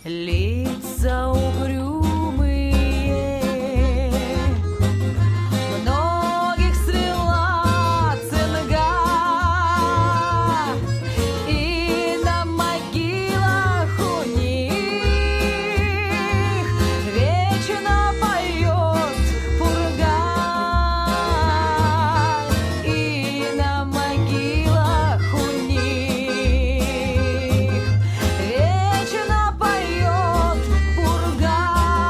лица угрюмые, многих свела цинга, и на могилах у них вечно поет пурга, и на могилах у них вечно поет пурга.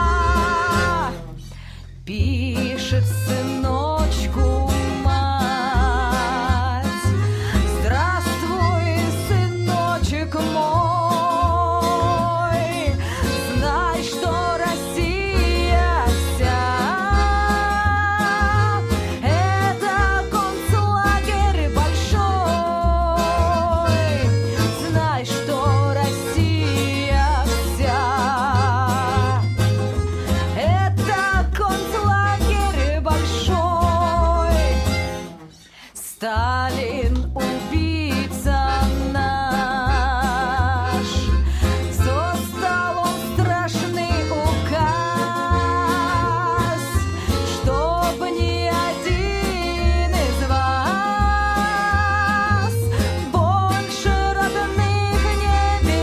Пишет сыночку мать: здравствуй, сыночек мой, знай, что Россия вся — это концлагерь большой. Знай, что Россия вся — это концлагерь большой. Сталин, убийца наш, создал он страшный указ, чтоб ни один из вас больше родных не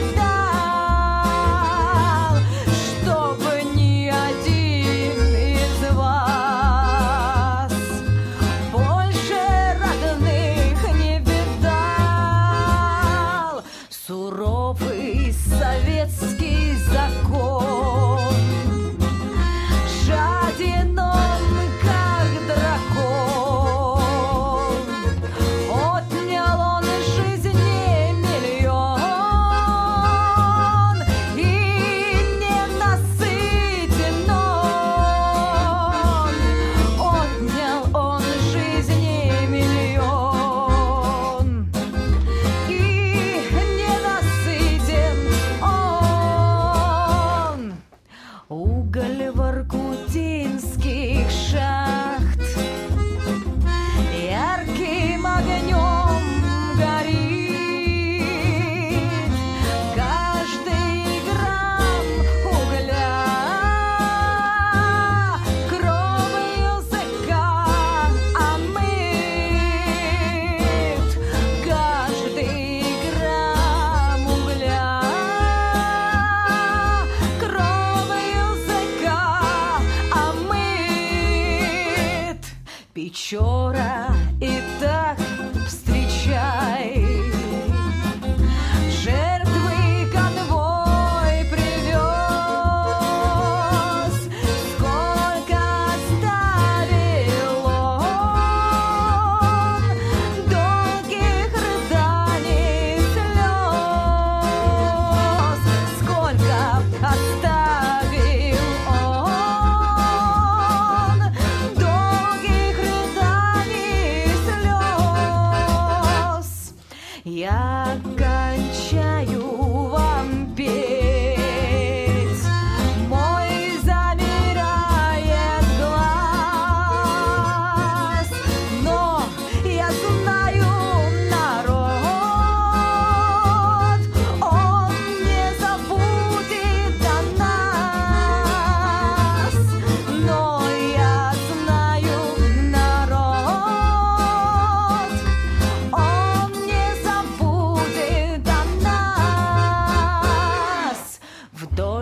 видал, чтоб ни один из вас больше родных не видал. Суровый советский закон, жаден он, как дракон, отнял он жизни миллион, и ненасытен он, отнял он жизни миллион, и ненасытен он. Уголь воркутинских шахт ярким огнем горит, каждый грамм угля кровью языка омыт, каждый грамм угля кровью языка омыт. Печора и так встречай, жертвы конвой привез, сколько оставил он долгих рыданий слез, сколько оставил он долгих рыданий слез. Я кончаю вам петь, мой замирает глаз, но я знаю народ, он не забудет о нас, но я знаю народ, он не забудет о нас. Вдоль